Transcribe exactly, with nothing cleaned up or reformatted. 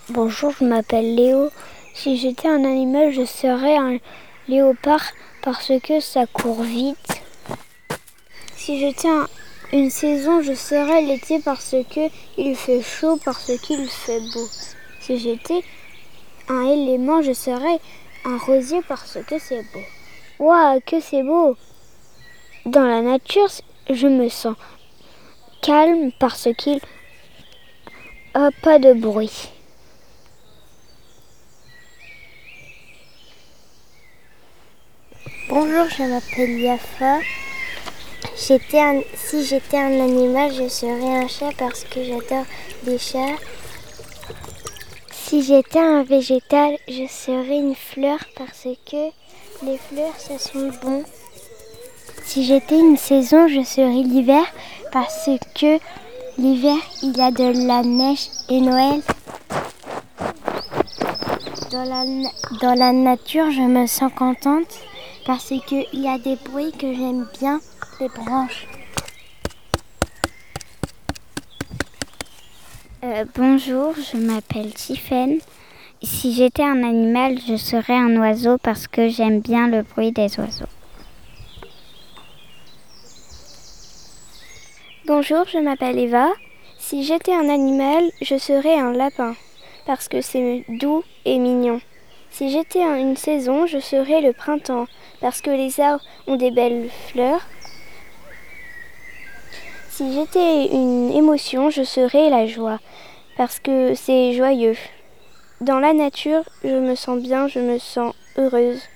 Bonjour, je m'appelle Léo. Si j'étais un animal, je serais un léopard parce que ça court vite. Si j'étais un- une saison, je serais l'été parce que il fait chaud, parce qu'il fait beau. Si j'étais un élément, je serais un rosier parce que c'est beau. Waouh, que c'est beau! Dans la nature, je me sens calme parce qu'il n'y a pas de bruit. Bonjour, je m'appelle Yafa. J'étais un, si j'étais un animal, je serais un chat parce que j'adore les chats. Si j'étais un végétal, je serais une fleur parce que les fleurs, ça sent bon. Si j'étais une saison, je serais l'hiver parce que l'hiver, il y a de la neige et Noël. Dans la, dans la nature, je me sens contente parce qu'il y a des bruits que j'aime bien, les branches. Euh, bonjour, je m'appelle Tiffaine. Si j'étais un animal, je serais un oiseau parce que j'aime bien le bruit des oiseaux. Bonjour, je m'appelle Eva. Si j'étais un animal, je serais un lapin parce que c'est doux et mignon. Si j'étais une saison, je serais le printemps parce que les arbres ont des belles fleurs. Si j'étais une émotion, je serais la joie parce que c'est joyeux. Dans la nature, je me sens bien, je me sens heureuse.